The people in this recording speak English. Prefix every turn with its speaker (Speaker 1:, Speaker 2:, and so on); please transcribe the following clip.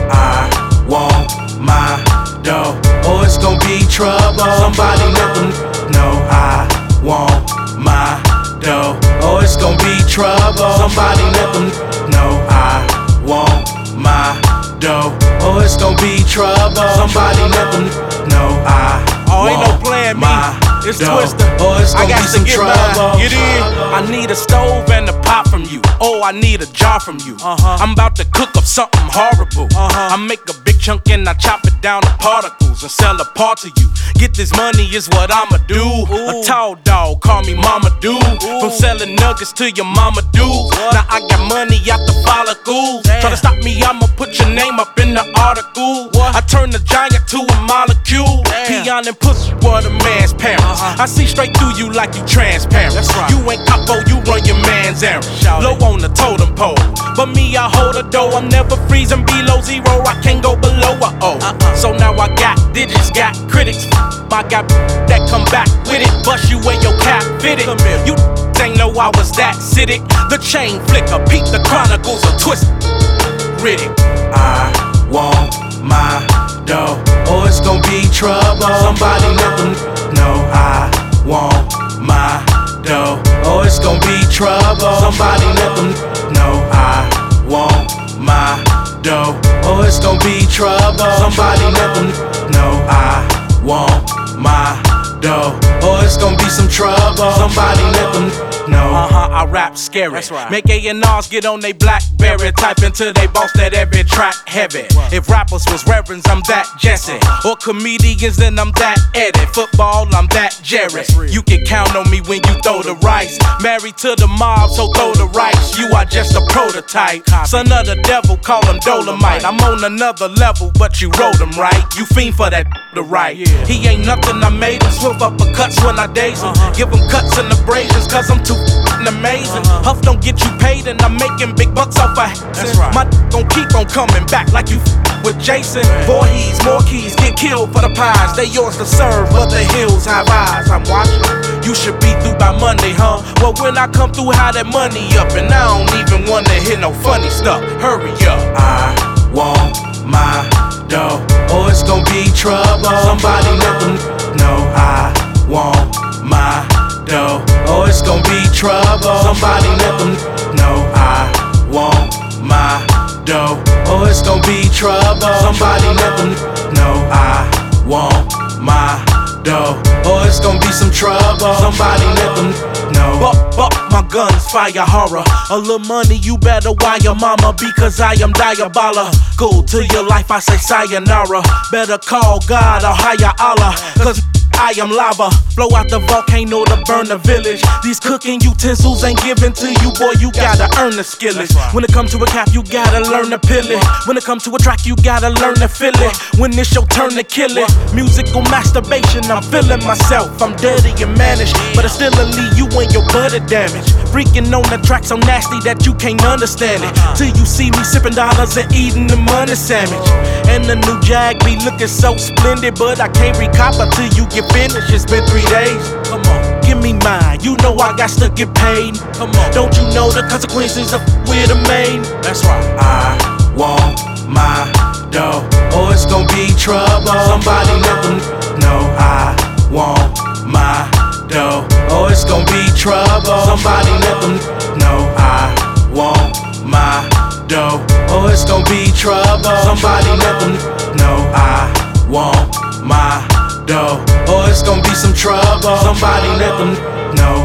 Speaker 1: I want my dough, or it's gon' be trouble. Somebody let them know I want my dough, or it's gon' be trouble. Somebody let them know I want my dough, or it's gon' be trouble. Somebody let them know I
Speaker 2: ain't no plan me. It's Twista. I got to get mine. Get in. I need a stove and a pot from you. Oh, I need a jar from you. I'm about to cook up something horrible. I make a big chunk and I chop it down to particles and sell a part to you. Get this money is what I'ma do. A tall dog, call me Mama Do. From selling nuggets to your Mama Do. Now I got money out the follicles. Try to stop me, I'ma put your name up in the article. I turn the giant to a molecule. Peon and pussy were the man's parents. I see straight through you like you transparent. You ain't capo, you run your man's errand. Low on the totem pole, but me I hold a dough. I'm never freezing below zero, I can't go below a O. So now I got digits, got critics. I got that come back with it, bust you where your cap fitted. You ain't know I was that acidic. The chain flicker, peep the chronicles of Twista Riddick.
Speaker 1: I want my dough, or it's gon' be trouble. Somebody let them know I want my dough, or it's gon' be trouble. Somebody let them know I want my dough, or it's gon' be trouble. Somebody let them know I want my dough, or it's gon' be some trouble. Somebody let them know.
Speaker 2: I rap scary. That's right. Make A&Rs get on they Blackberry, type into they boss that every track heavy. If rappers was reverends, I'm that Jesse. Or comedians, then I'm that Eddie. Football, I'm that Jerry. You can count on me when you throw the rice. Married to the mob, so throw the rice. You are just a prototype. Son of the devil, call him Dolomite. I'm on another level, but you wrote him right. You fiend for that the right. He ain't nothing, I made him. Swift uppercuts when I daze him. Give him cuts and abrasions, cause I'm too amazing. Huff don't get you paid and I'm making big bucks off of My gon' keep on coming back like you with Jason. Voorhees, more keys, get killed for the pies. They yours to serve, but the hills have eyes. I'm watching. You should be through by Monday, huh? Well, when I come through, how that money up, and I don't even wanna hear no funny stuff. Hurry up.
Speaker 1: I want my dough, or it's gon' be trouble. Somebody let them know I want my dough, or it's gon' be trouble. Somebody let them know I want my dough, or it's gon' be trouble. Somebody let them know I want my dough, or it's gon' be some trouble. Somebody let them know.
Speaker 2: Buck my guns, fire horror. A little money, you better wire mama, because I am diabolical. To your life, I say sayonara. Better call God or hire Allah, cause I am lava. Blow out the volcano to burn the village. These cooking utensils ain't given to you, boy, you gotta earn the skillet. When it comes to a cap, you gotta learn to pill it. When it comes to a track, you gotta learn to feel it. When it's your turn to kill it. Musical masturbation, I'm feeling myself. I'm dirty and managed, but I still leave you and your body damaged. Freaking on the track so nasty that you can't understand it. Till you see me sipping dollars and eating the money sandwich. And the new Jag be looking so splendid, but I can't recop until you get finished. It's been 3 days. Come on, give me mine. You know I got to get paid. Come on, don't you know the consequences of with a main? That's right.
Speaker 1: I want my dough, or it's gon' be trouble. Somebody let them know I want my dough, or it's gon' be trouble. Somebody let them know I want my dough, or it's gon' be trouble. Somebody let them know I want my dough, or it's gon' be some trouble. Somebody let them know